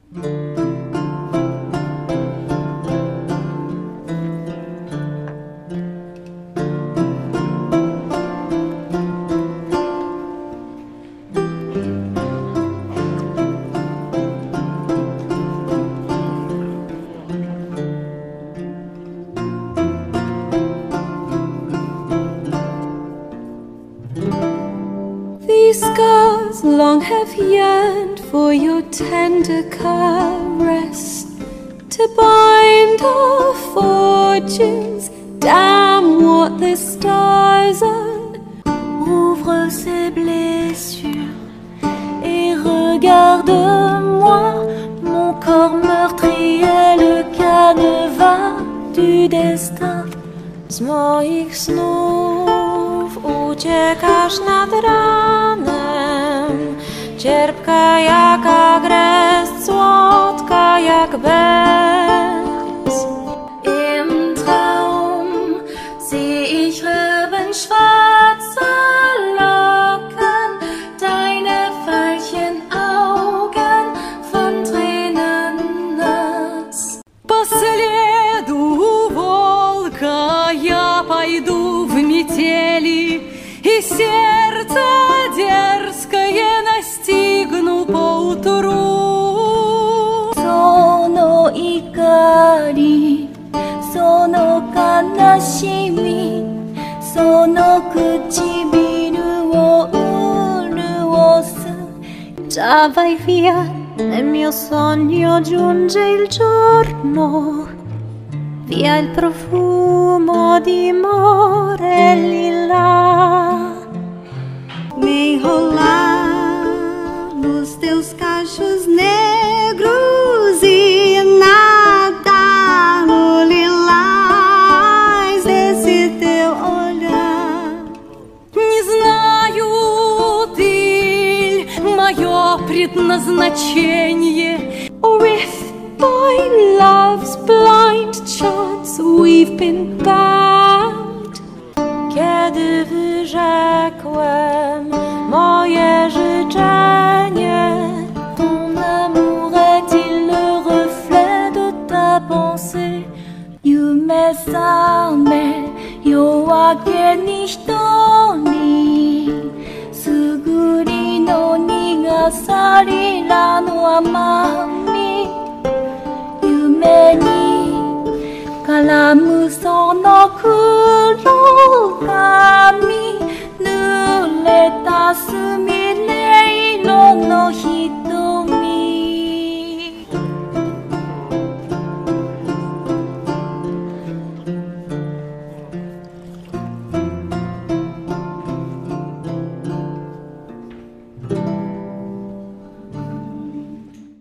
These scars long have yearned for your tender caress, to bind our fortunes. Damn what the stars are. Ouvre ces blessures et regarde-moi. Mon corps meurtri est le canevas du destin. Z moich snów uciekasz nad ranem, cierpka jak agrest, słodka jak bez. Im Traum seh ich rabenschwarze Locken, deine Veilchenaugen von Tränen nass. По следу волка я пойду в метели, и сердце дерзкое настигну поутру. その怒り、その悲しみ、その唇を潤す。Già vai via, nel mio sogno giunge il giorno, via il profumo di morelli là. Me enrolar nos teus cachos negros e nadar no lilás desse teu olhar. Не знаю, ты мое предназначение, or if by love's blind chance we've been bound. Kiedy wyrzekłem moje życzenie, ton amour est-il le reflet de ta pensée? Yume same yoake ni hito ni suguri no nigasari ra no amami, yume ni karamu sono kuro kami, 濡れたすみれ色の光